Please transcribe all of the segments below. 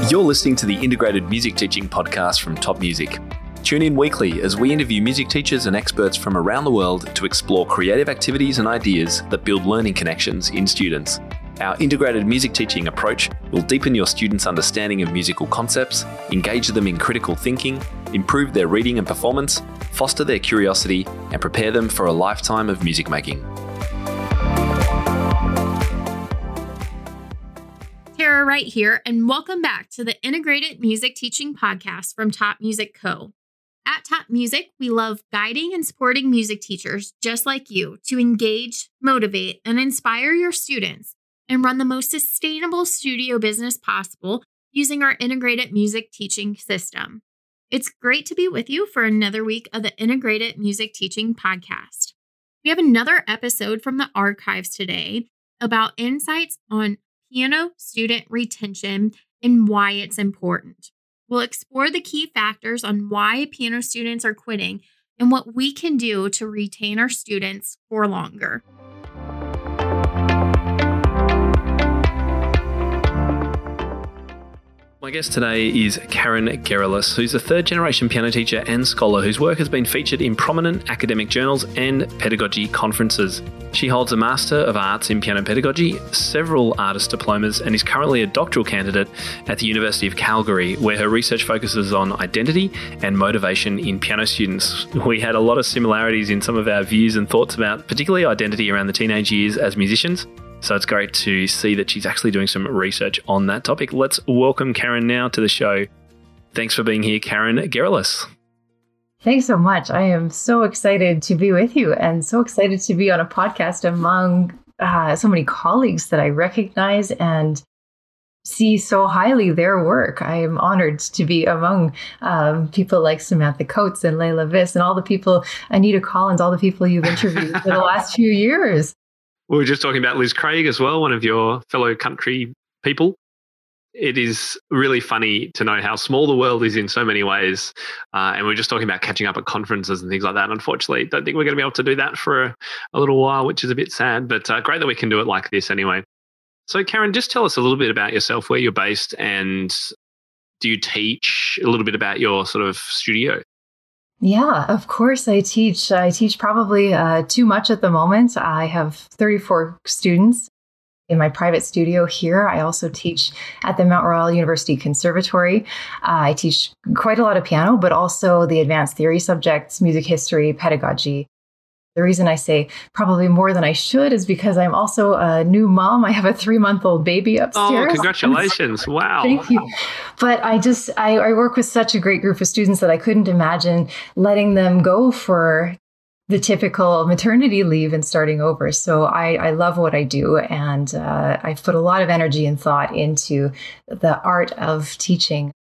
You're listening to the Integrated Music Teaching Podcast from Top Music. Tune in weekly as we interview music teachers and experts from around the world to explore creative activities and ideas that build learning connections in students. Our integrated music teaching approach will deepen your students' understanding of musical concepts, engage them in critical thinking, improve their reading and performance, foster their curiosity, and prepare them for a lifetime of music making. Tara Wright here, and welcome back to the Integrated Music Teaching Podcast from Top Music Co. At Top Music, we love guiding and supporting music teachers just like you to engage, motivate, and inspire your students and run the most sustainable studio business possible using our integrated music teaching system. It's great to be with you for another week of the Integrated Music Teaching Podcast. We have another episode from the archives today about insights on piano student retention and why it's important. We'll explore the key factors on why piano students are quitting and what we can do to retain our students for longer. My guest today is Karen Gerelis, who's a third-generation piano teacher and scholar whose work has been featured in prominent academic journals and pedagogy conferences. She holds a Master of Arts in Piano Pedagogy, several artist diplomas, and is currently a doctoral candidate at the University of Calgary, where her research focuses on identity and motivation in piano students. We had a lot of similarities in some of our views and thoughts about particularly identity around the teenage years as musicians. So it's great to see that she's actually doing some research on that topic. Let's welcome Karen now to the show. Thanks for being here, Karen Gerelis. Thanks so much. I am so excited to be with you and so excited to be on a podcast among so many colleagues that I recognize and see so highly their work. I am honored to be among people like Samantha Coates and Layla Viss and all the people, Anita Collins, all the people you've interviewed for the last few years. We were just talking about Liz Craig as well, one of your fellow country people. It is really funny to know how small the world is in so many ways. And we're just talking about catching up at conferences and things like that. Unfortunately, don't think we're going to be able to do that for a little while, which is a bit sad, but great that we can do it like this anyway. So Karen, just tell us a little bit about yourself, where you're based, and do you teach a little bit about your sort of studio? Yeah, of course I teach. I teach probably too much at the moment. I have 34 students in my private studio here. I also teach at the Mount Royal University Conservatory. I teach quite a lot of piano, but also the advanced theory subjects, music history, pedagogy. The reason I say probably more than I should is because I'm also a new mom. I have a 3-month-old baby upstairs. Oh, congratulations. Wow. Thank you. But I work with such a great group of students that I couldn't imagine letting them go for the typical maternity leave and starting over. So I love what I do. And I've put a lot of energy and thought into the art of teaching.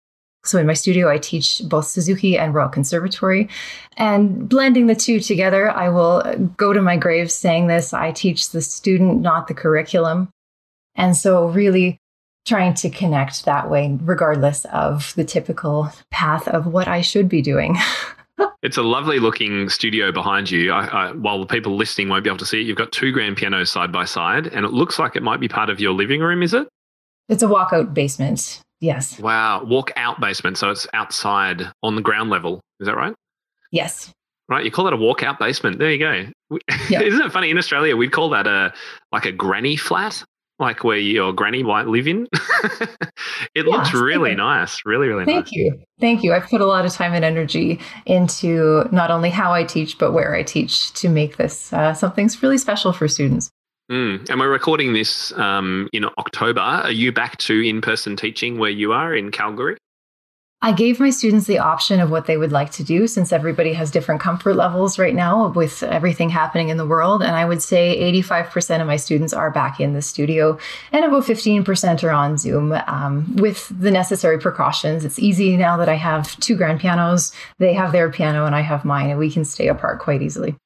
So in my studio, I teach both Suzuki and Royal Conservatory, and blending the two together, I will go to my grave saying this: I teach the student, not the curriculum. And so really trying to connect that way, regardless of the typical path of what I should be doing. It's a lovely looking studio behind you. While the people listening won't be able to see it, you've got 2 grand pianos side by side, and it looks like it might be part of your living room, is it? It's a walkout basement. Yes. Wow. Walk out basement. So it's outside on the ground level. Is that right? Yes. Right. You call that a walkout basement. There you go. Yeah. Isn't it funny? In Australia, we'd call that a granny flat, like where your granny might live in. It looks really nice. Really, really nice. Thank you. Thank you. I've put a lot of time and energy into not only how I teach, but where I teach to make this something really special for students. And we're recording this in October. Are you back to in-person teaching where you are in Calgary? I gave my students the option of what they would like to do, since everybody has different comfort levels right now with everything happening in the world. And I would say 85% of my students are back in the studio, and about 15% are on Zoom with the necessary precautions. It's easy now that I have 2 grand pianos. They have their piano and I have mine, and we can stay apart quite easily.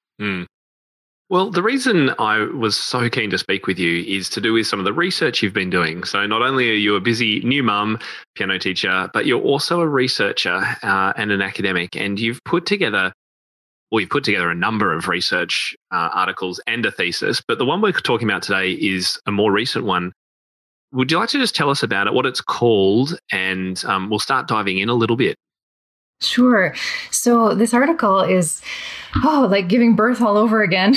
Well, the reason I was so keen to speak with you is to do with some of the research you've been doing. So not only are you a busy new mum, piano teacher, but you're also a researcher and an academic. And you've put together a number of research articles and a thesis. But the one we're talking about today is a more recent one Would you like to just tell us about it, what it's called, and we'll start diving in a little bit? Sure. So this article is, like giving birth all over again.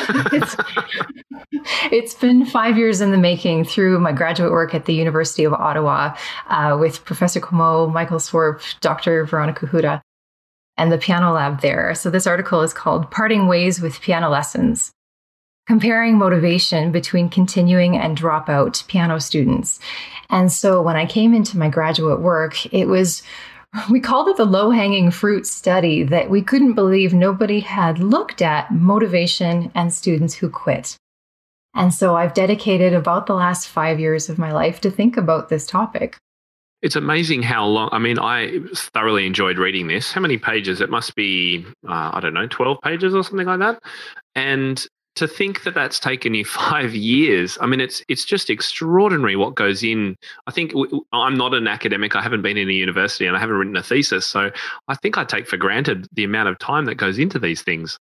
It's been 5 years in the making through my graduate work at the University of Ottawa with Professor Comeau, Michael Swarp, Dr. Veronica Huda, and the piano lab there. So this article is called Parting Ways with Piano Lessons, Comparing Motivation Between Continuing and Dropout Piano Students. And so when I came into my graduate work, we called it the low-hanging fruit study, that we couldn't believe nobody had looked at motivation and students who quit. And so I've dedicated about the last 5 years of my life to think about this topic. It's amazing how long. I mean, I thoroughly enjoyed reading this. How many pages? It must be, 12 pages or something like that. And to think that that's taken you 5 years, I mean, it's just extraordinary what goes in. I think I'm not an academic. I haven't been in a university and I haven't written a thesis. So I think I take for granted the amount of time that goes into these things.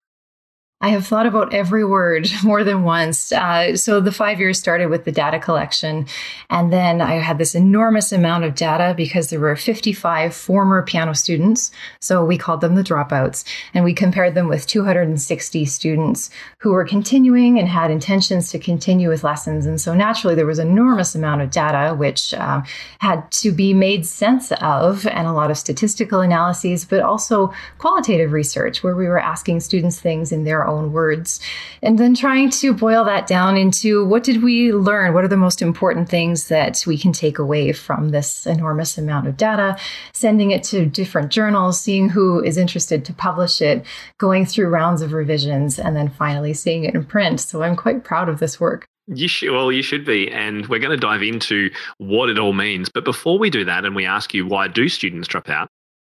I have thought about every word more than once. So the 5 years started with the data collection. And then I had this enormous amount of data because there were 55 former piano students. So we called them the dropouts. And we compared them with 260 students who were continuing and had intentions to continue with lessons. And so naturally, there was an enormous amount of data, which had to be made sense of, and a lot of statistical analyses, but also qualitative research where we were asking students things in their own words, and then trying to boil that down into what did we learn? What are the most important things that we can take away from this enormous amount of data, sending it to different journals, seeing who is interested to publish it, going through rounds of revisions, and then finally seeing it in print. So I'm quite proud of this work. You should be. And we're going to dive into what it all means. But before we do that, and we ask you, why do students drop out?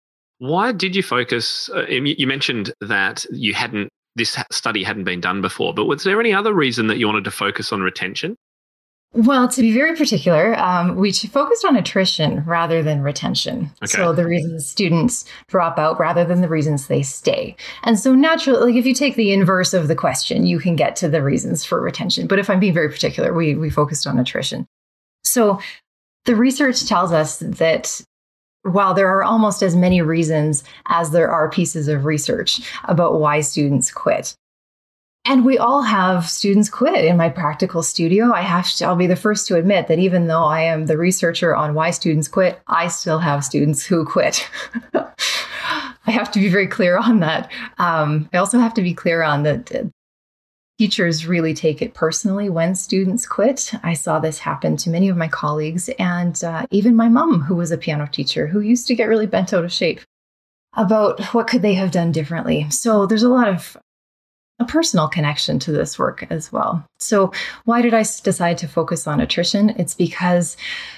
Why did you focus? You mentioned that this study hadn't been done before, but was there any other reason that you wanted to focus on retention? Well, to be very particular, we focused on attrition rather than retention. Okay. So the reasons students drop out rather than the reasons they stay. And so naturally, if you take the inverse of the question, you can get to the reasons for retention. But if I'm being very particular, we focused on attrition. So the research tells us that while there are almost as many reasons as there are pieces of research about why students quit. And we all have students quit. In my practical studio, I'll be the first to admit that even though I am the researcher on why students quit, I still have students who quit. I have to be very clear on that. I also have to be clear on that teachers really take it personally when students quit. I saw this happen to many of my colleagues and even my mom, who was a piano teacher, who used to get really bent out of shape about what could they have done differently. So there's a lot of a personal connection to this work as well. So why did I decide to focus on attrition? It's because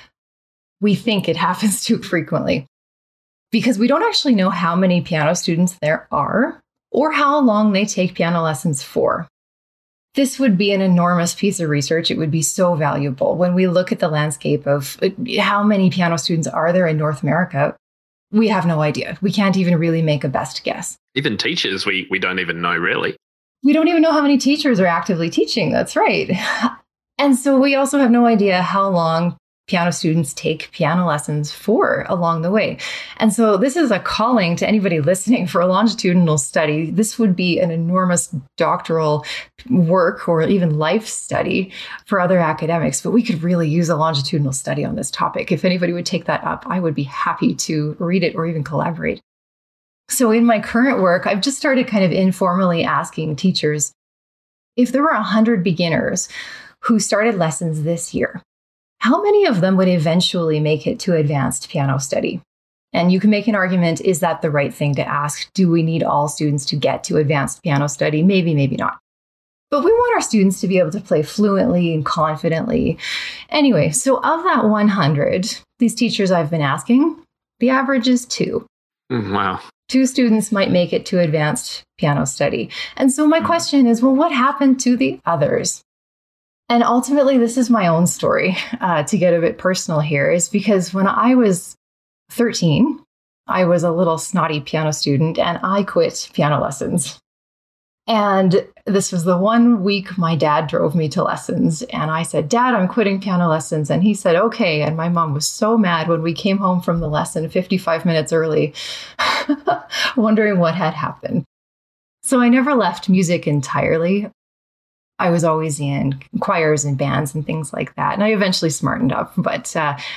we think it happens too frequently. Because we don't actually know how many piano students there are or how long they take piano lessons for. This would be an enormous piece of research. It would be so valuable. When we look at the landscape of how many piano students are there in North America, we have no idea. We can't even really make a best guess. Even teachers, we don't even know, really. We don't even know how many teachers are actively teaching. That's right. And so we also have no idea how long piano students take piano lessons for along the way. And so this is a calling to anybody listening for a longitudinal study. This would be an enormous doctoral work or even life study for other academics, but we could really use a longitudinal study on this topic. If anybody would take that up, I would be happy to read it or even collaborate. So in my current work, I've just started kind of informally asking teachers, if there were 100 beginners who started lessons this year, how many of them would eventually make it to advanced piano study? And you can make an argument, is that the right thing to ask? Do we need all students to get to advanced piano study? Maybe, maybe not. But we want our students to be able to play fluently and confidently. Anyway, so of that 100, these teachers I've been asking, the average is 2. Wow. 2 students might make it to advanced piano study. And so my question is, well, what happened to the others? And ultimately, this is my own story, to get a bit personal here, is because when I was 13, I was a little snotty piano student and I quit piano lessons. And this was the one week my dad drove me to lessons. And I said, Dad, I'm quitting piano lessons. And he said, okay. And my mom was so mad when we came home from the lesson 55 minutes early, wondering what had happened. So I never left music entirely. I was always in choirs and bands and things like that. And I eventually smartened up. But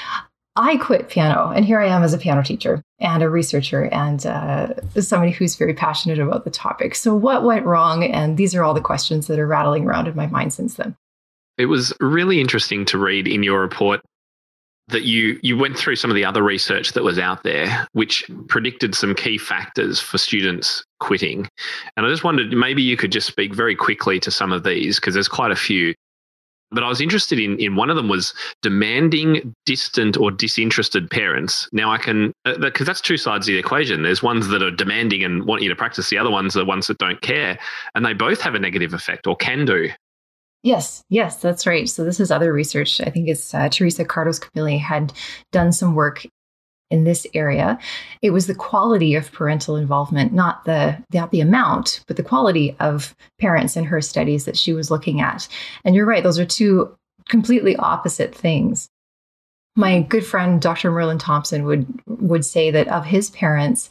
I quit piano, and here I am as a piano teacher and a researcher and somebody who's very passionate about the topic. So what went wrong? And these are all the questions that are rattling around in my mind since then. It was really interesting to read in your report that you went through some of the other research that was out there, which predicted some key factors for students quitting. And I just wondered, maybe you could just speak very quickly to some of these, because there's quite a few. But I was interested in one of them was demanding, distant or disinterested parents. Now I can, because that's two sides of the equation. There's ones that are demanding and want you to practice. The other ones are ones that don't care. And they both have a negative effect, or can do. Yes, that's right. So this is other research. I think it's Teresa Cardos-Camilli had done some work in this area. It was the quality of parental involvement, not the amount, but the quality of parents in her studies that she was looking at. And you're right, those are two completely opposite things. My good friend, Dr. Merlin Thompson, would say that of his parents,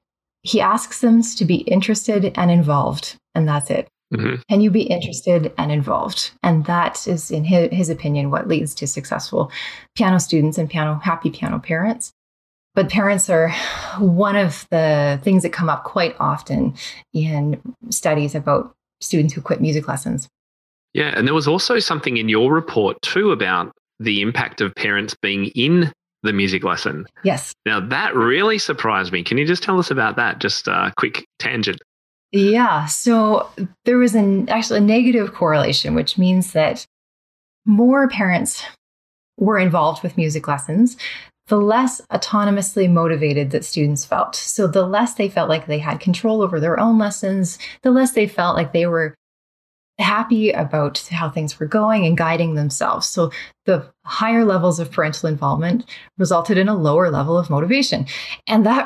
he asks them to be interested and involved, and that's it. Mm-hmm. Can you be interested and involved? And that is, in his opinion, what leads to successful piano students and happy piano parents. But parents are one of the things that come up quite often in studies about students who quit music lessons. Yeah, and there was also something in your report too about the impact of parents being in the music lesson. Yes. Now, that really surprised me. Can you just tell us about that? Just a quick tangent. Yeah, so there was actually a negative correlation, which means that more parents were involved with music lessons, the less autonomously motivated that students felt. So the less they felt like they had control over their own lessons, the less they felt like they were happy about how things were going and guiding themselves. So the higher levels of parental involvement resulted in a lower level of motivation. And that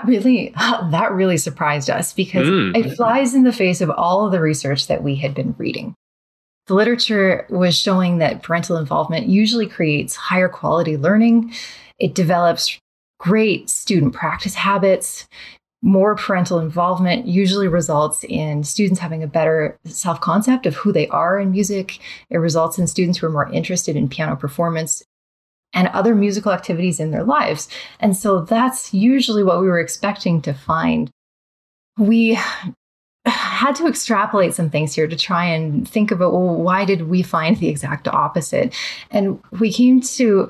really surprised us, because it flies in the face of all of the research that we had been reading. The literature was showing that parental involvement usually creates higher quality learning. It develops great student practice habits. More parental involvement usually results in students having a better self-concept of who they are in music. It results in students who are more interested in piano performance and other musical activities in their lives. And so that's usually what we were expecting to find. We had to extrapolate some things here to try and think about, well, why did we find the exact opposite? And we came to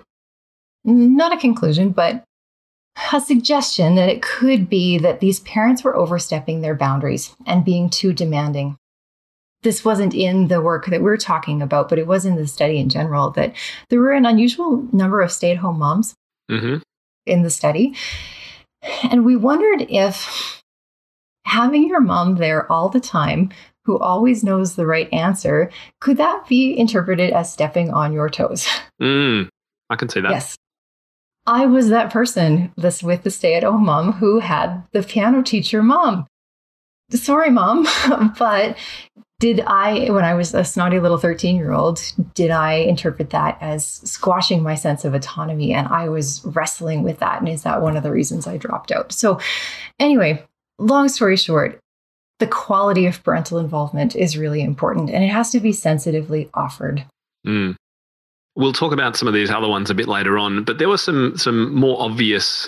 not a conclusion, but a suggestion that it could be that these parents were overstepping their boundaries and being too demanding. This wasn't in the work that we're talking about, but it was in the study in general, that there were an unusual number of stay-at-home moms in the study. And we wondered if having your mom there all the time, who always knows the right answer, could that be interpreted as stepping on your toes? I can see that. Yes. I was that person with the stay-at-home mom who had the piano teacher mom. Sorry, Mom, but did I, when I was a snotty little 13-year-old, did I interpret that as squashing my sense of autonomy? And I was wrestling with that. And is that one of the reasons I dropped out? So anyway, long story short, the quality of parental involvement is really important, and it has to be sensitively offered. We'll talk about some of these other ones a bit later on, but there were some more obvious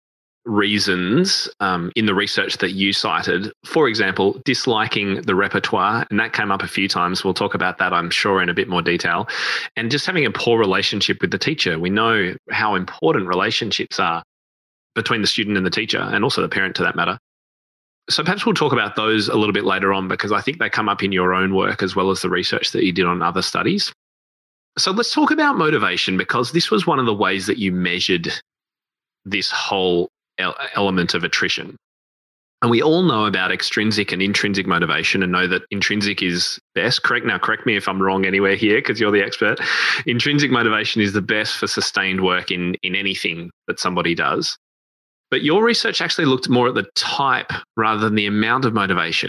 reasons in the research that you cited. For example, disliking the repertoire, and that came up a few times. We'll talk about that, I'm sure, in a bit more detail. And just having a poor relationship with the teacher. We know how important relationships are between the student and the teacher, and also the parent to that matter. So perhaps we'll talk about those a little bit later on, because I think they come up in your own work as well as the research that you did on other studies. So let's talk about motivation, because this was one of the ways that you measured this whole element of attrition. And we all know about extrinsic and intrinsic motivation and know that intrinsic is best. Correct me if I'm wrong anywhere here, because you're the expert. Intrinsic motivation is the best for sustained work in anything that somebody does. But your research actually looked more at the type rather than the amount of motivation.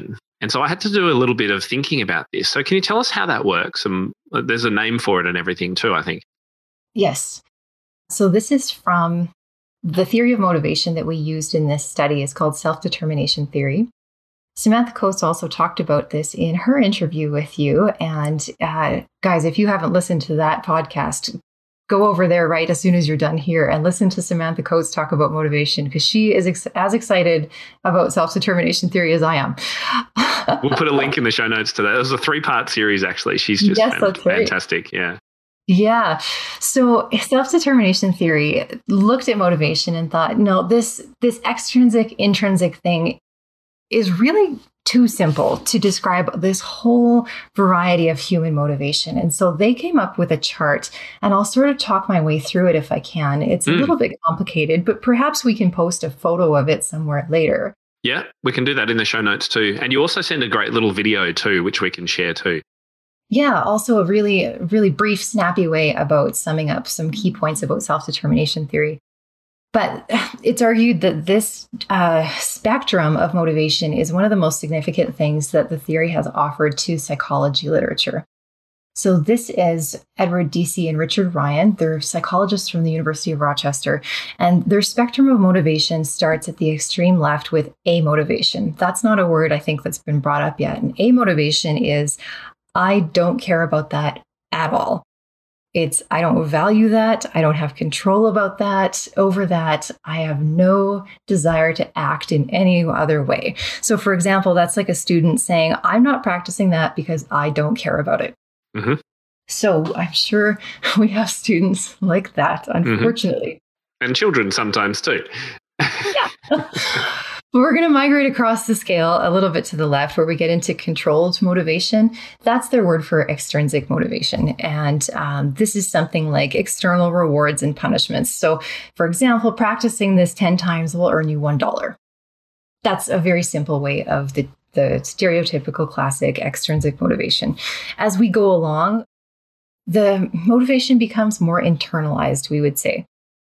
And so I had to do a little bit of thinking about this. So can you tell us how that works? And there's a name for it and everything too, I think. Yes. So this is from the theory of motivation that we used in this study is called self-determination theory. Samantha Coates also talked about this in her interview with you. And guys, if you haven't listened to that podcast, go over there right as soon as you're done here and listen to Samantha Coates talk about motivation, because she is as excited about self-determination theory as I am. We'll put a link in the show notes to that. It was a 3-part series, actually. She's just fantastic. Yeah. Yeah. So self-determination theory looked at motivation and thought, no, this extrinsic, intrinsic thing is really too simple to describe this whole variety of human motivation. And so they came up with a chart, and I'll sort of talk my way through it if I can. It's a little bit complicated, but perhaps we can post a photo of it somewhere later. Yeah, we can do that in the show notes too. And you also send a great little video too, which we can share too. Yeah, also a really, really brief, snappy way about summing up some key points about self-determination theory. But it's argued that this spectrum of motivation is one of the most significant things that the theory has offered to psychology literature. So this is Edward Deci and Richard Ryan. They're psychologists from the University of Rochester. And their spectrum of motivation starts at the extreme left with amotivation. That's not a word I think that's been brought up yet. And amotivation is, I don't care about that at all. It's, I don't value that. I don't have control about that, over that. I have no desire to act in any other way. So for example, that's like a student saying, I'm not practicing that because I don't care about it. Mm-hmm. So I'm sure we have students like that, unfortunately. Mm-hmm. And children sometimes too. Yeah. We're going to migrate across the scale a little bit to the left where we get into controlled motivation. That's their word for extrinsic motivation. And this is something like external rewards and punishments. So for example, practicing this 10 times will earn you $1. That's a very simple way of the stereotypical classic extrinsic motivation. As we go along, the motivation becomes more internalized, we would say.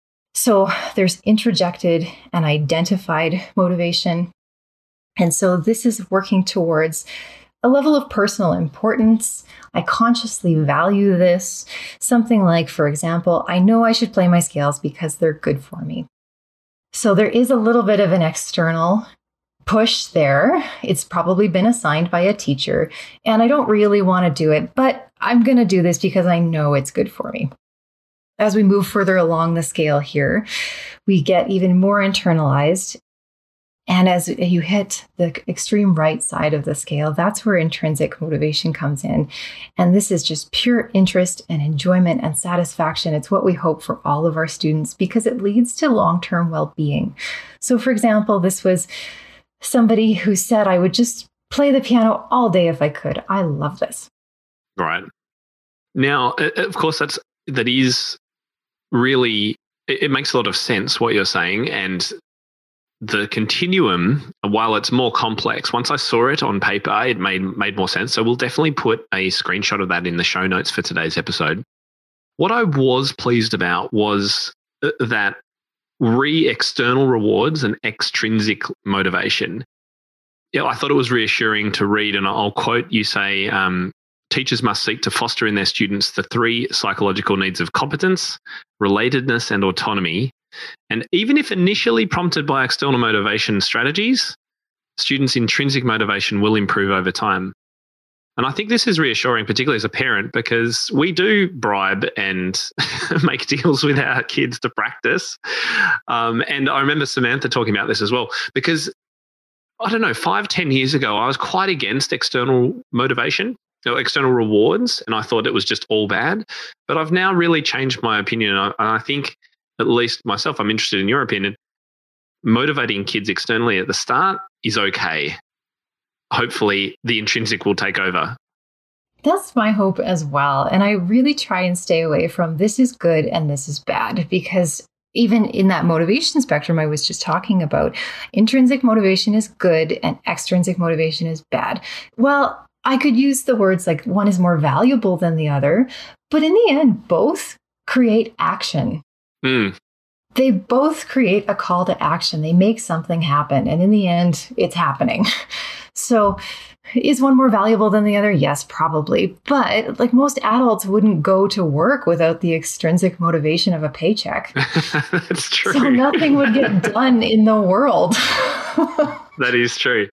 So there's introjected and identified motivation. And so this is working towards a level of personal importance. I consciously value this. Something like, for example, I know I should play my scales because they're good for me. So there is a little bit of an external push there. It's probably been assigned by a teacher, and I don't really want to do it, but I'm going to do this because I know it's good for me. As we move further along the scale here, we get even more internalized. And as you hit the extreme right side of the scale, that's where intrinsic motivation comes in. And this is just pure interest and enjoyment and satisfaction. It's what we hope for all of our students because it leads to long-term well-being. So for example, this was somebody who said, I would just play the piano all day if I could. I love this. Right. Now, of course, that is really, it makes a lot of sense what you're saying. And the continuum, while it's more complex, once I saw it on paper, it made more sense. So we'll definitely put a screenshot of that in the show notes for today's episode. What I was pleased about was that external rewards and extrinsic motivation. Yeah, I thought it was reassuring to read, and I'll quote you say, teachers must seek to foster in their students the 3 psychological needs of competence, relatedness, and autonomy. And even if initially prompted by external motivation strategies, students' intrinsic motivation will improve over time. And I think this is reassuring, particularly as a parent, because we do bribe and make deals with our kids to practice. And I remember Samantha talking about this as well, because I don't know, 5-10 years ago, I was quite against external motivation, external rewards, and I thought it was just all bad. But I've now really changed my opinion. And I think, at least myself, I'm interested in your opinion. Motivating kids externally at the start is okay. Hopefully the intrinsic will take over. That's my hope as well. And I really try and stay away from this is good and this is bad, because even in that motivation spectrum I was just talking about, intrinsic motivation is good and extrinsic motivation is bad. Well, I could use the words like one is more valuable than the other, but in the end, both create action. They both create a call to action. They make something happen. And in the end, it's happening. So is one more valuable than the other? Yes, probably. But like most adults wouldn't go to work without the extrinsic motivation of a paycheck. That's true. So nothing would get done in the world. That is true.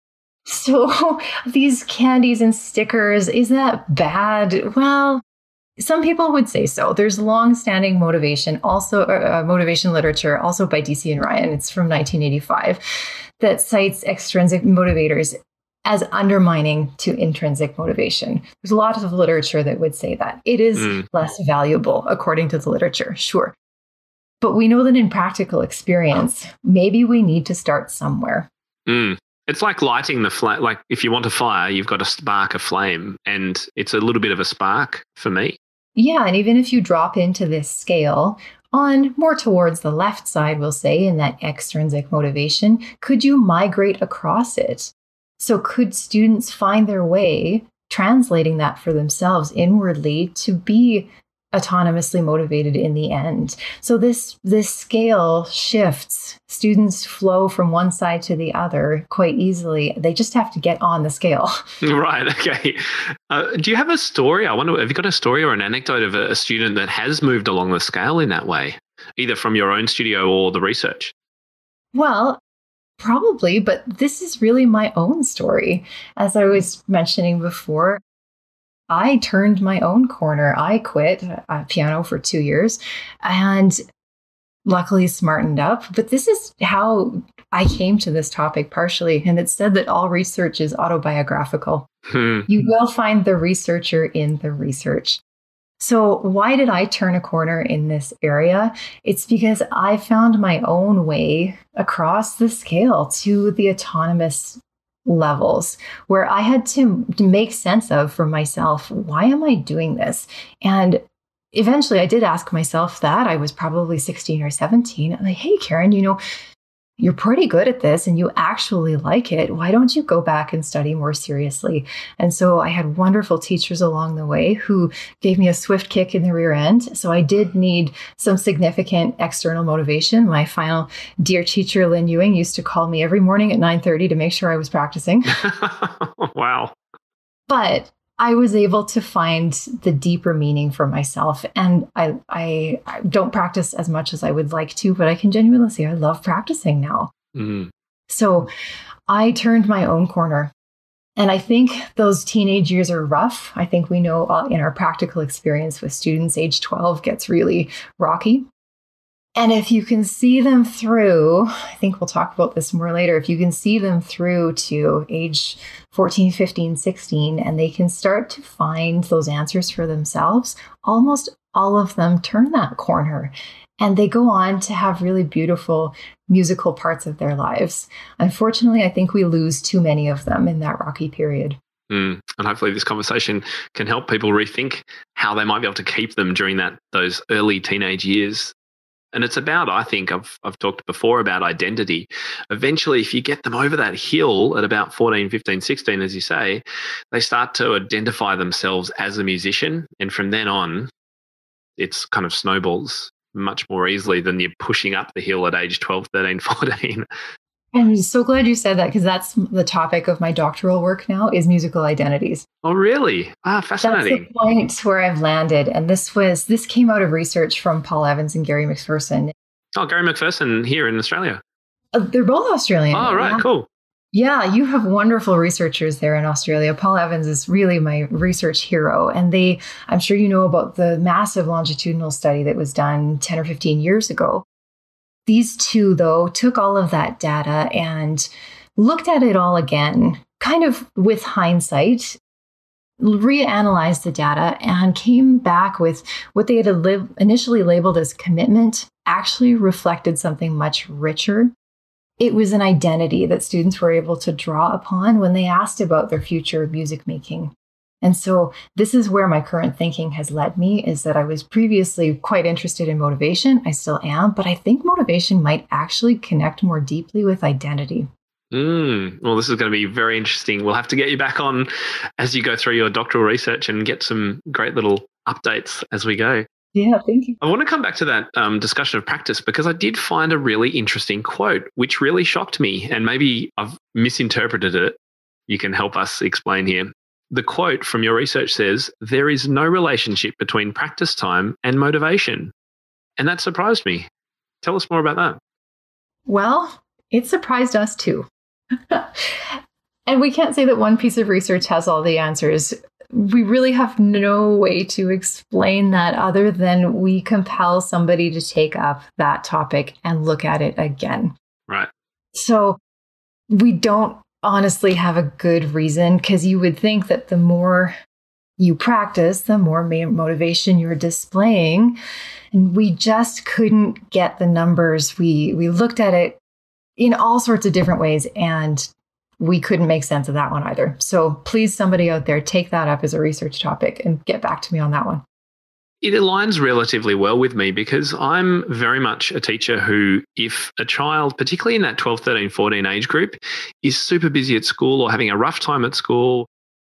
So these candies and stickers, is that bad? Well, some people would say so. There's long-standing motivation, also motivation literature, also by DC and Ryan. It's from 1985, that cites extrinsic motivators as undermining to intrinsic motivation. There's a lot of literature that would say that. It is less valuable, according to the literature, sure. But we know that in practical experience, maybe we need to start somewhere. It's like lighting the flame. Like if you want a fire, you've got to spark a flame. And it's a little bit of a spark for me. Yeah, and even if you drop into this scale on more towards the left side, we'll say, in that extrinsic motivation, could you migrate across it? So could students find their way translating that for themselves inwardly to be autonomously motivated in the end? So this scale shifts. Students flow from one side to the other quite easily. They just have to get on the scale. Right. Okay. Do you have a story? I wonder, have you got a story or an anecdote of a student that has moved along the scale in that way, either from your own studio or the research? Well, probably, but this is really my own story. As I was mentioning before, I turned my own corner. I quit piano for 2 years and luckily smartened up. But this is how I came to this topic partially. And it's said that all research is autobiographical. You will find the researcher in the research. So why did I turn a corner in this area? It's because I found my own way across the scale to the autonomous levels where I had to make sense of for myself, why am I doing this? And eventually I did ask myself that. I was probably 16 or 17. I'm like, hey, Karen, you're pretty good at this and you actually like it. Why don't you go back and study more seriously? And so I had wonderful teachers along the way who gave me a swift kick in the rear end. So I did need some significant external motivation. My final dear teacher, Lynn Ewing, used to call me every morning at 9:30 to make sure I was practicing. Wow. But I was able to find the deeper meaning for myself. And I don't practice as much as I would like to, but I can genuinely say I love practicing now. So I turned my own corner. And I think those teenage years are rough. I think we know in our practical experience with students, age 12 gets really rocky. And if you can see them through, I think we'll talk about this more later, if you can see them through to age 14, 15, 16, and they can start to find those answers for themselves, almost all of them turn that corner. And they go on to have really beautiful musical parts of their lives. Unfortunately, I think we lose too many of them in that rocky period. And hopefully this conversation can help people rethink how they might be able to keep them during those early teenage years. And it's about, I think, I've talked before about identity. Eventually, if you get them over that hill at about 14, 15, 16, as you say, they start to identify themselves as a musician. And from then on, it's kind of snowballs much more easily than you're pushing up the hill at age 12, 13, 14. I'm so glad you said that because that's the topic of my doctoral work now is musical identities. Oh, really? Fascinating. That's the point where I've landed. And this came out of research from Paul Evans and Gary McPherson. Oh, Gary McPherson here in Australia. They're both Australian. Oh, right. Yeah. Cool. Yeah, you have wonderful researchers there in Australia. Paul Evans is really my research hero. And I'm sure you know about the massive longitudinal study that was done 10 or 15 years ago. These two, though, took all of that data and looked at it all again, kind of with hindsight, reanalyzed the data and came back with what they had initially labeled as commitment actually reflected something much richer. It was an identity that students were able to draw upon when they asked about their future music making. And so this is where my current thinking has led me, is that I was previously quite interested in motivation. I still am, but I think motivation might actually connect more deeply with identity. Well, this is going to be very interesting. We'll have to get you back on as you go through your doctoral research and get some great little updates as we go. Yeah, thank you. I want to come back to that discussion of practice because I did find a really interesting quote, which really shocked me. And maybe I've misinterpreted it. You can help us explain here. The quote from your research says, "There is no relationship between practice time and motivation." And that surprised me. Tell us more about that. Well, it surprised us too. And we can't say that one piece of research has all the answers. We really have no way to explain that other than we compel somebody to take up that topic and look at it again. Right. So we don't honestly have a good reason, because you would think that the more you practice, the more motivation you're displaying. And we just couldn't get the numbers. We looked at it in all sorts of different ways, and we couldn't make sense of that one either. So please, somebody out there, take that up as a research topic and get back to me on that one. It aligns relatively well with me because I'm very much a teacher who, if a child, particularly in that 12, 13, 14 age group, is super busy at school or having a rough time at school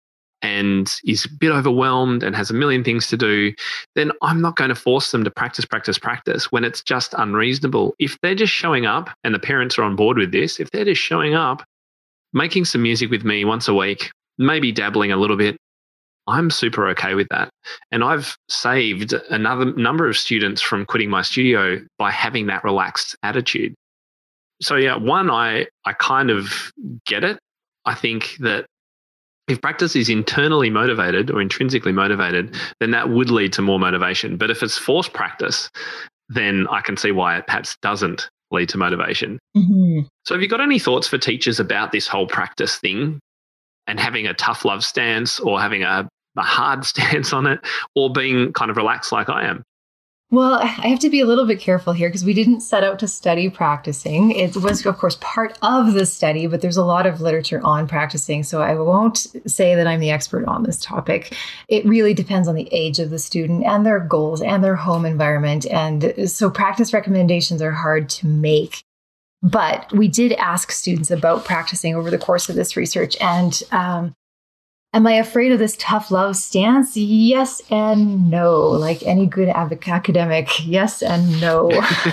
and is a bit overwhelmed and has a million things to do, then I'm not going to force them to practice when it's just unreasonable. If they're just showing up, and the parents are on board with this, if they're just showing up, making some music with me once a week, maybe dabbling a little bit, I'm super okay with that. And I've saved another number of students from quitting my studio by having that relaxed attitude. So yeah, one, I kind of get it. I think that if practice is internally motivated or intrinsically motivated, then that would lead to more motivation. But if it's forced practice, then I can see why it perhaps doesn't lead to motivation. Mm-hmm. So have you got any thoughts for teachers about this whole practice thing and having a tough love stance or having a hard stance on it, or being kind of relaxed like I am? Well, I have to be a little bit careful here because we didn't set out to study practicing. It was, of course, part of the study, but there's a lot of literature on practicing. So I won't say that I'm the expert on this topic. It really depends on the age of the student and their goals and their home environment. And so practice recommendations are hard to make. But we did ask students about practicing over the course of this research. And am I afraid of this tough love stance? Yes and no. Like any good academic, yes and no.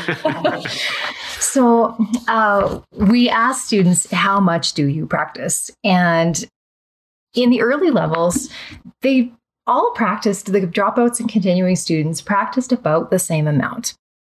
So we asked students, how much do you practice? And in the early levels, they all practiced, the dropouts and continuing students practiced about the same amount.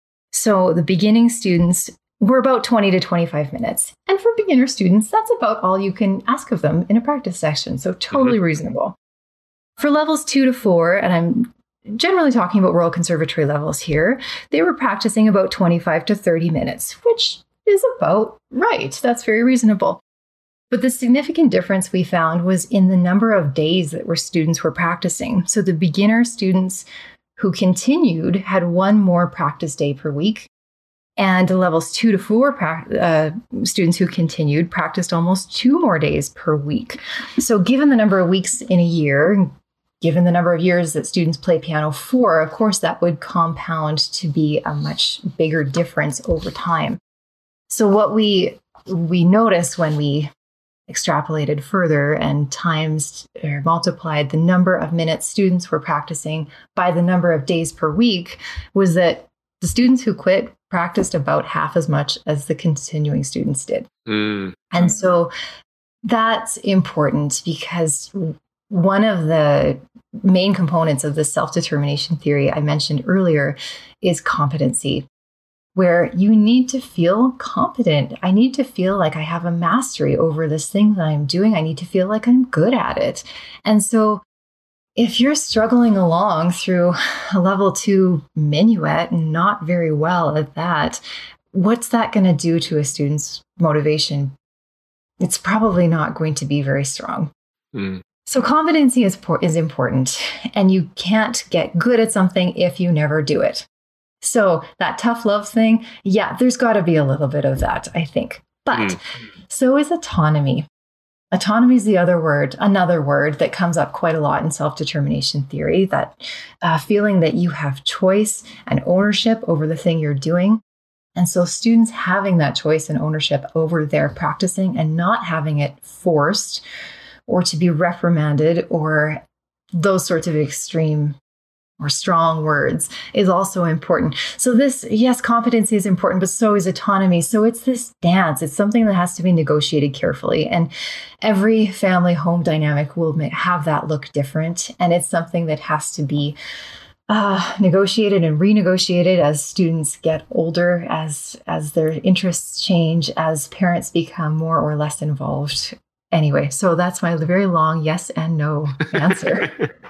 So the beginning students were about 20 to 25 minutes. And for beginner students, that's about all you can ask of them in a practice session. So totally reasonable. For levels 2 to 4, and I'm generally talking about Royal Conservatory levels here, they were practicing about 25 to 30 minutes, which is about right. That's very reasonable. But the significant difference we found was in the number of days that students were practicing. So the beginner students who continued had one more practice day per week. And the levels 2 to 4 students who continued practiced almost 2 more days per week. So given the number of weeks in a year, given the number of years that students play piano for, of course, that would compound to be a much bigger difference over time. So what we noticed when we extrapolated further and times or multiplied the number of minutes students were practicing by the number of days per week was that the students who quit practiced about half as much as the continuing students did. And so that's important because one of the main components of the self-determination theory I mentioned earlier is competency, where you need to feel competent. I need to feel like I have a mastery over this thing that I'm doing. I need to feel like I'm good at it. And so if you're struggling along through a level 2 minuet and not very well at that, what's that going to do to a student's motivation? It's probably not going to be very strong. So competency is important, and you can't get good at something if you never do it. So that tough love thing, yeah, there's got to be a little bit of that, I think. But so is autonomy. Autonomy is another word that comes up quite a lot in self-determination theory, that feeling that you have choice and ownership over the thing you're doing. And so students having that choice and ownership over their practicing and not having it forced or to be reprimanded or those sorts of extreme or strong words is also important. So this, yes, competency is important, but so is autonomy. So it's this dance. It's something that has to be negotiated carefully. And every family home dynamic will have that look different. And it's something that has to be negotiated and renegotiated as students get older, as their interests change, as parents become more or less involved. Anyway, so that's my very long yes and no answer.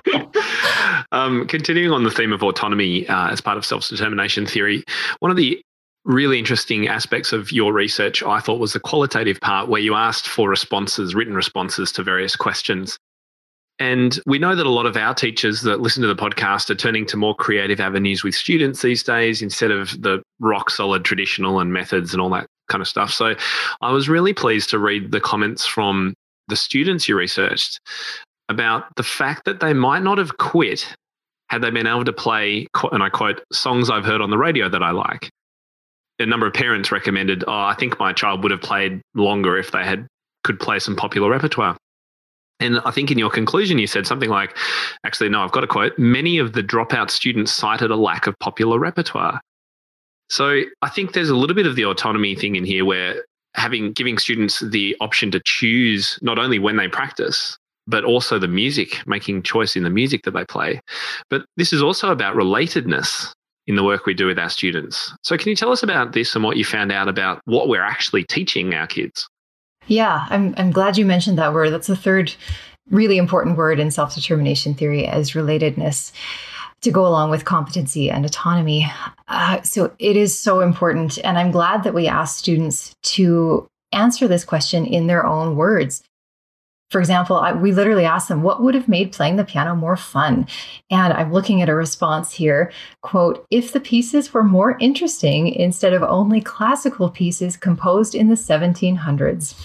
Continuing on the theme of autonomy as part of self-determination theory, one of the really interesting aspects of your research, I thought, was the qualitative part where you asked for responses, written responses to various questions. And we know that a lot of our teachers that listen to the podcast are turning to more creative avenues with students these days instead of the rock solid traditional and methods and all that kind of stuff. So I was really pleased to read the comments from the students you researched about the fact that they might not have quit had they been able to play, and I quote, songs I've heard on the radio that I like. A number of parents recommended, I think my child would have played longer if they could play some popular repertoire. And I think in your conclusion, you said something like, actually, no, I've got a quote, many of the dropout students cited a lack of popular repertoire. So I think there's a little bit of the autonomy thing in here where giving students the option to choose not only when they practice, but also the music, making choice in the music that they play. But this is also about relatedness in the work we do with our students. So can you tell us about this and what you found out about what we're actually teaching our kids? Yeah, I'm glad you mentioned that word. That's the third really important word in self-determination theory, as relatedness, to go along with competency and autonomy. So it is so important. And I'm glad that we ask students to answer this question in their own words. For example, we literally asked them, what would have made playing the piano more fun? And I'm looking at a response here, quote, if the pieces were more interesting instead of only classical pieces composed in the 1700s.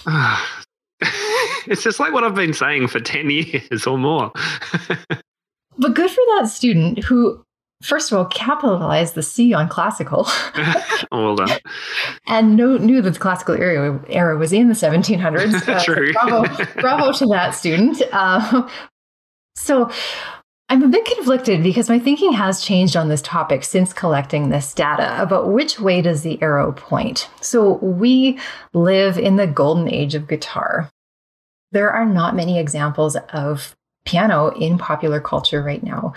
It's just like what I've been saying for 10 years or more. But good for that student who, first of all, capitalized the C on classical. Well done. And knew that the classical era was in the 1700s. True. Bravo to that student. So I'm a bit conflicted because my thinking has changed on this topic since collecting this data about which way does the arrow point. So we live in the golden age of guitar. There are not many examples of piano in popular culture right now.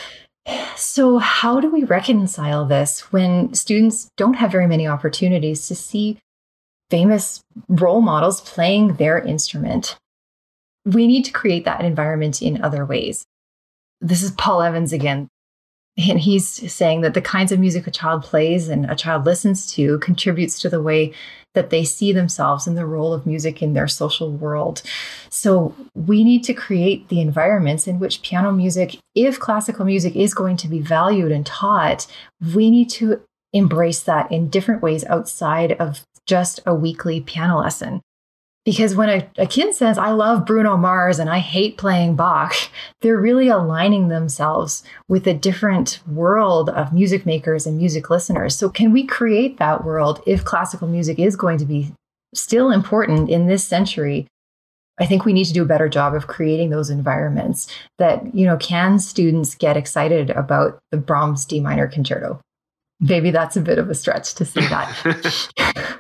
So how do we reconcile this when students don't have very many opportunities to see famous role models playing their instrument? We need to create that environment in other ways. This is Paul Evans again. And he's saying that the kinds of music a child plays and a child listens to contributes to the way that they see themselves and the role of music in their social world. So we need to create the environments in which piano music, if classical music is going to be valued and taught, we need to embrace that in different ways outside of just a weekly piano lesson. Because when a kid says, I love Bruno Mars and I hate playing Bach, they're really aligning themselves with a different world of music makers and music listeners. So can we create that world if classical music is going to be still important in this century? I think we need to do a better job of creating those environments that, can students get excited about the Brahms D minor concerto? Maybe that's a bit of a stretch to say that.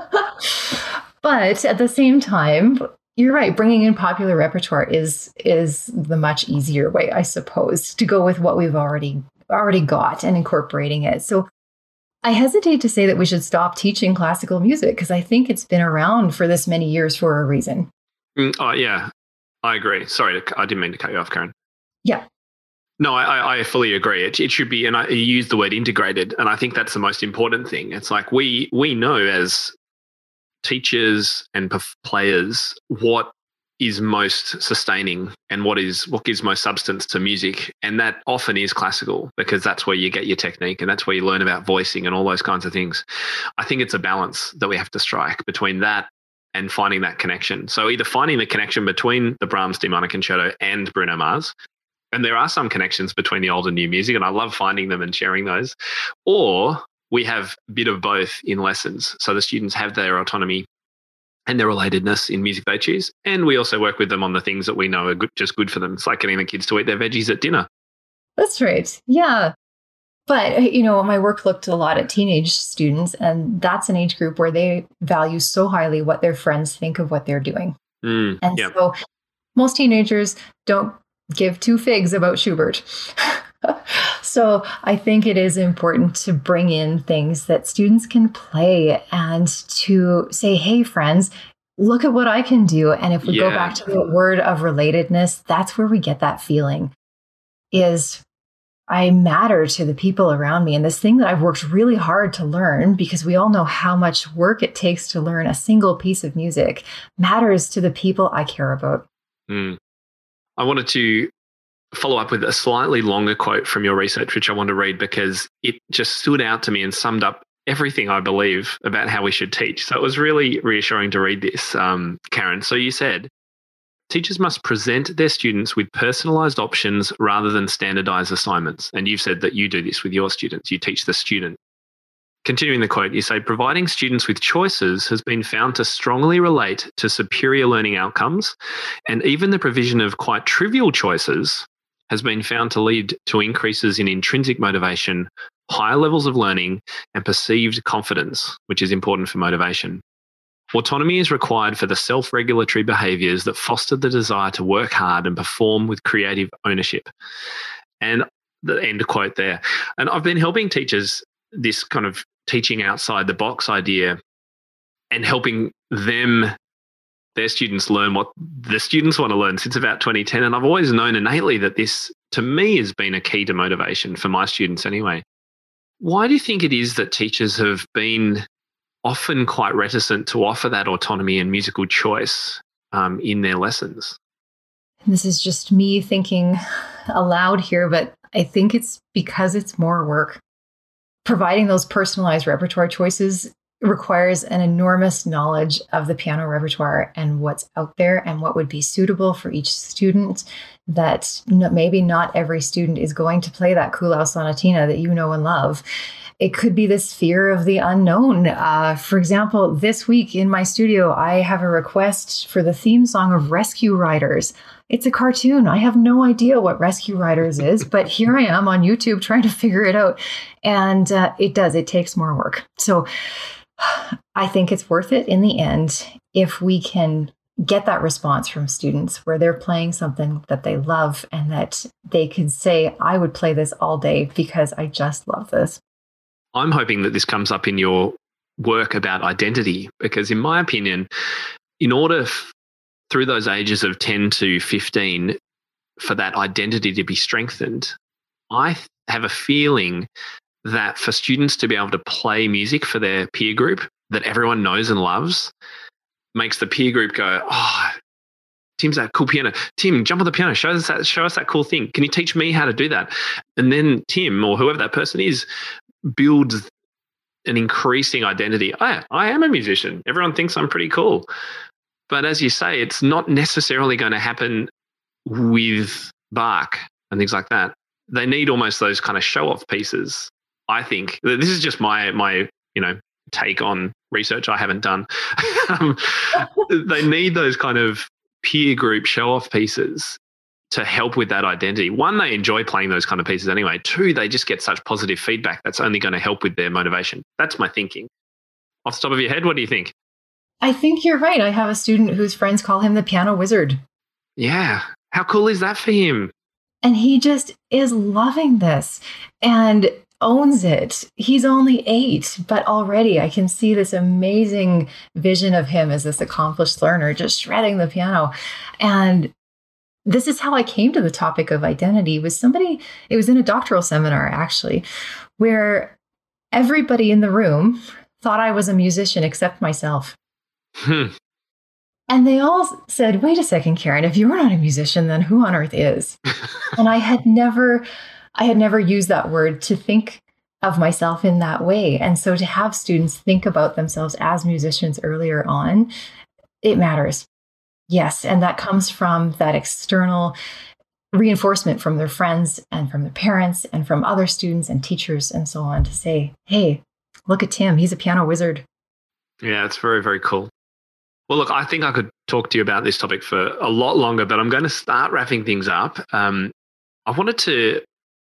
But at the same time, you're right, bringing in popular repertoire is the much easier way, I suppose, to go with what we've already got and incorporating it. So I hesitate to say that we should stop teaching classical music because I think it's been around for this many years for a reason. Yeah, I agree. Sorry, I didn't mean to cut you off, Karen. Yeah. No, I fully agree. It should be, and I use the word integrated, and I think that's the most important thing. It's like we know as teachers and players what is most sustaining and what gives most substance to music, and that often is classical because that's where you get your technique and that's where you learn about voicing and all those kinds of things. I think it's a balance that we have to strike between that and finding that connection. So either finding the connection between the Brahms D minor concerto and Bruno Mars, and there are some connections between the old and new music, and I love finding them and sharing those, or we have a bit of both in lessons. So the students have their autonomy and their relatedness in music they choose. And we also work with them on the things that we know are just good for them. It's like getting the kids to eat their veggies at dinner. That's right. Yeah. But, my work looked a lot at teenage students, and that's an age group where they value so highly what their friends think of what they're doing. And so most teenagers don't give two figs about Schubert. So I think it is important to bring in things that students can play and to say, hey, friends, look at what I can do. And if we go back to the word of relatedness, that's where we get that feeling is I matter to the people around me. And this thing that I've worked really hard to learn, because we all know how much work it takes to learn a single piece of music, matters to the people I care about. I wanted to follow up with a slightly longer quote from your research, which I want to read because it just stood out to me and summed up everything I believe about how we should teach. So it was really reassuring to read this, Karen. So you said, teachers must present their students with personalised options rather than standardised assignments. And you've said that you do this with your students. You teach the student. Continuing the quote, you say, providing students with choices has been found to strongly relate to superior learning outcomes, and even the provision of quite trivial choices has been found to lead to increases in intrinsic motivation, higher levels of learning, and perceived confidence, which is important for motivation. Autonomy is required for the self-regulatory behaviours that foster the desire to work hard and perform with creative ownership. And the end quote there. And I've been helping teachers this kind of teaching outside the box idea and helping them, their students, learn what the students want to learn since about 2010. And I've always known innately that this, to me, has been a key to motivation for my students anyway. Why do you think it is that teachers have been often quite reticent to offer that autonomy and musical choice in their lessons? This is just me thinking aloud here, but I think it's because it's more work. Providing those personalized repertoire choices requires an enormous knowledge of the piano repertoire and what's out there and what would be suitable for each student, that maybe not every student is going to play that Kuhlau Sonatina that you know and love. It could be this fear of the unknown. For example, this week in my studio, I have a request for the theme song of Rescue Riders. It's a cartoon. I have no idea what Rescue Riders is, but here I am on YouTube trying to figure it out. And it takes more work. So I think it's worth it in the end if we can get that response from students where they're playing something that they love and that they can say, I would play this all day because I just love this. I'm hoping that this comes up in your work about identity, because in my opinion, in order through those ages of 10 to 15 for that identity to be strengthened, I have a feeling that for students to be able to play music for their peer group that everyone knows and loves makes the peer group go, oh, Tim's that cool piano. Tim, jump on the piano. Show us that cool thing. Can you teach me how to do that? And then Tim, or whoever that person is, builds an increasing identity. I am a musician. Everyone thinks I'm pretty cool. But as you say, it's not necessarily going to happen with Bach and things like that. They need almost those kind of show-off pieces, I think. This is just my take on research I haven't done. They need those kind of peer group show-off pieces to help with that identity. One, they enjoy playing those kind of pieces anyway. Two, they just get such positive feedback that's only going to help with their motivation. That's my thinking. Off the top of your head, what do you think? I think you're right. I have a student whose friends call him the piano wizard. Yeah. How cool is that for him? And he just is loving this and owns it. He's only 8, but already I can see this amazing vision of him as this accomplished learner, just shredding the piano. And this is how I came to the topic of identity. It was in a doctoral seminar, actually, where everybody in the room thought I was a musician except myself. And they all said, wait a second, Karen, if you're not a musician, then who on earth is? And I had never used that word to think of myself in that way. And so to have students think about themselves as musicians earlier on, it matters. Yes. And that comes from that external reinforcement from their friends and from their parents and from other students and teachers and so on to say, hey, look at Tim. He's a piano wizard. Yeah, it's very, very cool. Well, look, I think I could talk to you about this topic for a lot longer, but I'm going to start wrapping things up. I wanted to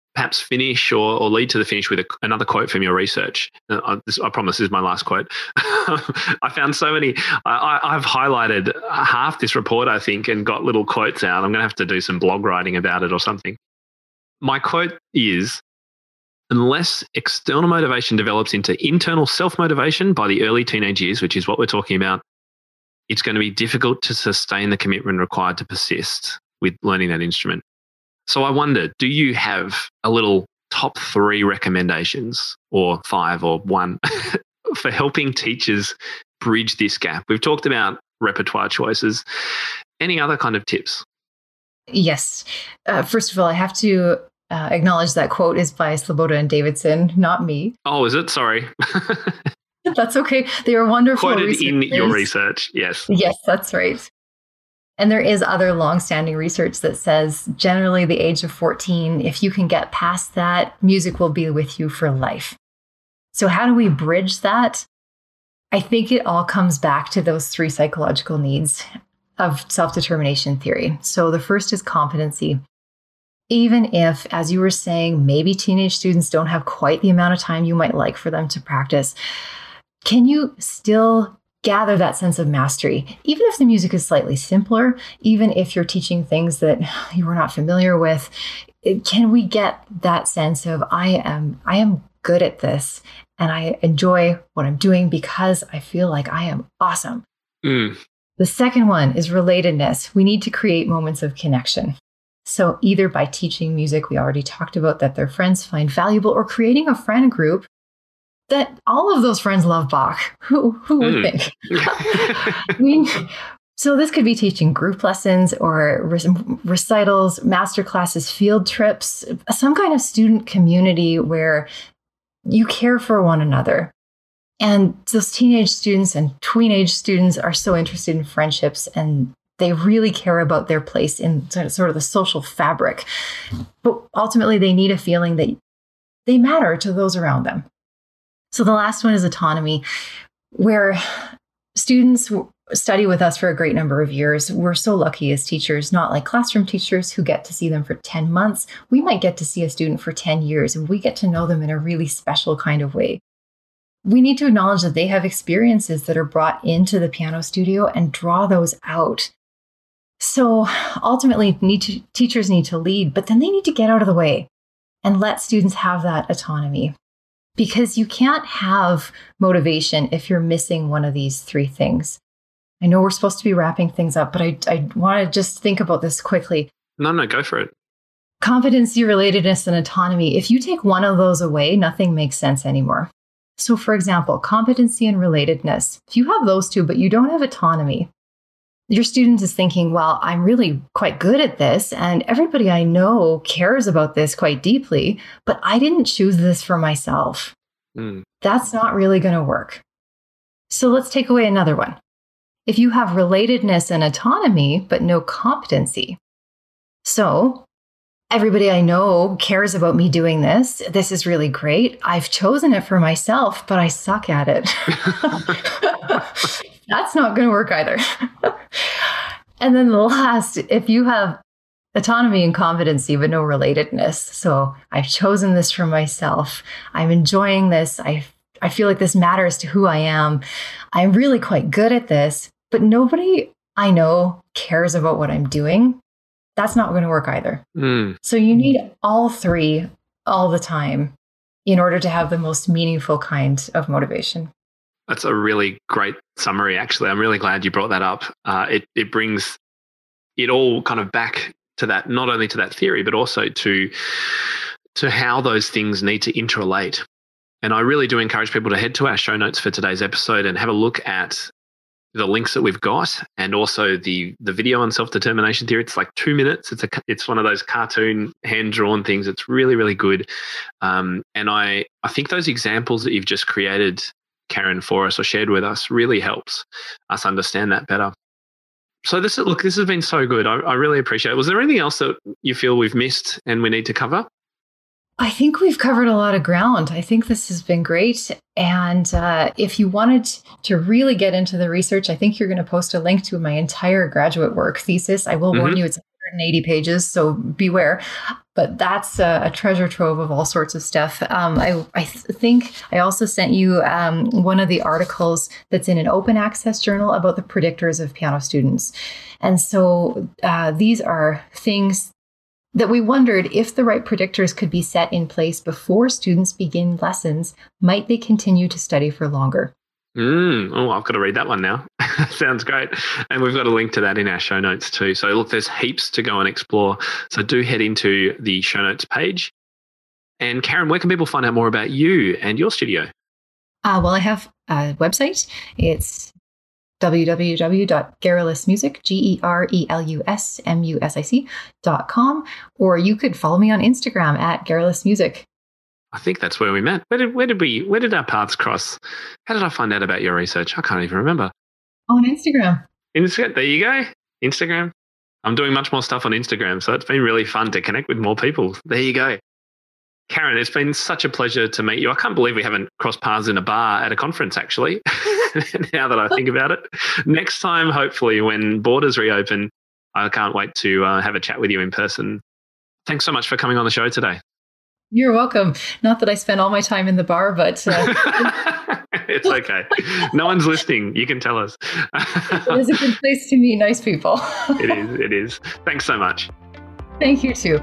perhaps finish or lead to the finish with another quote from your research. I promise this is my last quote. I found so many. I've highlighted half this report, I think, and got little quotes out. I'm going to have to do some blog writing about it or something. My quote is, unless external motivation develops into internal self-motivation by the early teenage years, which is what we're talking about, it's going to be difficult to sustain the commitment required to persist with learning that instrument. So I wonder, do you have a little top 3 recommendations, or 5 or 1, for helping teachers bridge this gap? We've talked about repertoire choices. Any other kind of tips? Yes. First of all, I have to acknowledge that quote is by Sloboda and Davidson, not me. Oh, is it? Sorry. That's okay. They are wonderful. Quoted in your research, yes. Yes, that's right. And there is other long-standing research that says generally the age of 14, if you can get past that, music will be with you for life. So how do we bridge that? I think it all comes back to those 3 psychological needs of self-determination theory. So the first is competency. Even if, as you were saying, maybe teenage students don't have quite the amount of time you might like for them to practice, can you still gather that sense of mastery? Even if the music is slightly simpler, even if you're teaching things that you were not familiar with, can we get that sense of I am good at this and I enjoy what I'm doing because I feel like I am awesome. The second one is relatedness. We need to create moments of connection. So either by teaching music, we already talked about that their friends find valuable, or creating a friend group that all of those friends love Bach. Who would think? So this could be teaching group lessons or recitals, master classes, field trips, some kind of student community where you care for one another. And those teenage students and tweenage students are so interested in friendships, and they really care about their place in sort of the social fabric. But ultimately, they need a feeling that they matter to those around them. So the last one is autonomy, where students study with us for a great number of years. We're so lucky as teachers, not like classroom teachers who get to see them for 10 months. We might get to see a student for 10 years, and we get to know them in a really special kind of way. We need to acknowledge that they have experiences that are brought into the piano studio and draw those out. So ultimately, teachers need to lead, but then they need to get out of the way and let students have that autonomy. Because you can't have motivation if you're missing one of these 3 things. I know we're supposed to be wrapping things up, but I want to just think about this quickly. No, go for it. Competency, relatedness, and autonomy. If you take one of those away, nothing makes sense anymore. So for example, competency and relatedness. If you have those 2, but you don't have autonomy, your student is thinking, well, I'm really quite good at this, and everybody I know cares about this quite deeply, but I didn't choose this for myself. That's not really going to work. So let's take away another one. If you have relatedness and autonomy, but no competency. So everybody I know cares about me doing this. This is really great. I've chosen it for myself, but I suck at it. That's not going to work either. And then the last, if you have autonomy and competency, but no relatedness. So I've chosen this for myself. I'm enjoying this. I feel like this matters to who I am. I'm really quite good at this, but nobody I know cares about what I'm doing. That's not going to work either. So you need all 3 all the time in order to have the most meaningful kind of motivation. That's a really great summary, actually. I'm really glad you brought that up. It brings it all kind of back to that, not only to that theory, but also to how those things need to interrelate. And I really do encourage people to head to our show notes for today's episode and have a look at the links that we've got, and also the video on self-determination theory. It's like 2 minutes. It's one of those cartoon hand-drawn things. It's really, really good. And I think those examples that you've just created, Karen, for us or shared with us really helps us understand that better. So this has been so good. I really appreciate it. Was there anything else that you feel we've missed and we need to cover? I think we've covered a lot of ground. I think this has been great. And if you wanted to really get into the research, I think you're going to post a link to my entire graduate work thesis. I will warn you, it's 180 pages, so beware. But that's a treasure trove of all sorts of stuff. I think I also sent you one of the articles that's in an open access journal about the predictors of piano students. And so these are things that we wondered, if the right predictors could be set in place before students begin lessons, might they continue to study for longer? Oh, I've got to read that one now. Sounds great. And we've got a link to that in our show notes too. So look, there's heaps to go and explore. So do head into the show notes page. And Karen, where can people find out more about you and your studio? Well, I have a website. It's www.gerelusmusic, GERELUSMUSIC.com. Or you could follow me on Instagram at gerelusmusic. I think that's where we met. Where did our paths cross? How did I find out about your research? I can't even remember. On Instagram. There you go. Instagram. I'm doing much more stuff on Instagram, so it's been really fun to connect with more people. There you go. Karen, it's been such a pleasure to meet you. I can't believe we haven't crossed paths in a bar at a conference, actually, now that I think about it. Next time, hopefully, when borders reopen, I can't wait to have a chat with you in person. Thanks so much for coming on the show today. You're welcome. Not that I spend all my time in the bar, but... It's okay. No one's listening. You can tell us. It is a good place to meet nice people. It is. Thanks so much. Thank you too.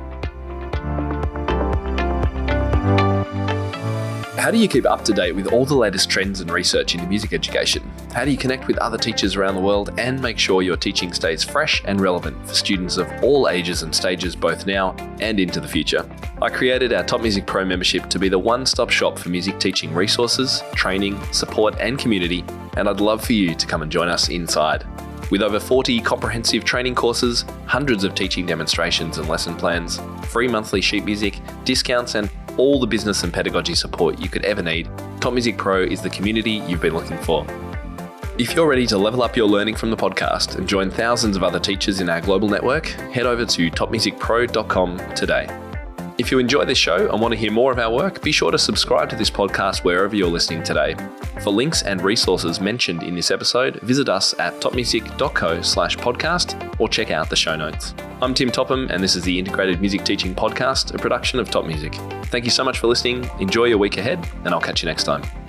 How do you keep up to date with all the latest trends and research into music education? How do you connect with other teachers around the world and make sure your teaching stays fresh and relevant for students of all ages and stages, both now and into the future? I created our Top Music Pro membership to be the one-stop shop for music teaching resources, training, support and community, and I'd love for you to come and join us inside. With over 40 comprehensive training courses, hundreds of teaching demonstrations and lesson plans, free monthly sheet music, discounts and all the business and pedagogy support you could ever need, Top Music Pro is the community you've been looking for. If you're ready to level up your learning from the podcast and join thousands of other teachers in our global network, head over to topmusicpro.com today. If you enjoy this show and want to hear more of our work, be sure to subscribe to this podcast wherever you're listening today. For links and resources mentioned in this episode, visit us at topmusic.co/podcast or check out the show notes. I'm Tim Topham, and this is the Integrated Music Teaching Podcast, a production of Top Music. Thank you so much for listening. Enjoy your week ahead, and I'll catch you next time.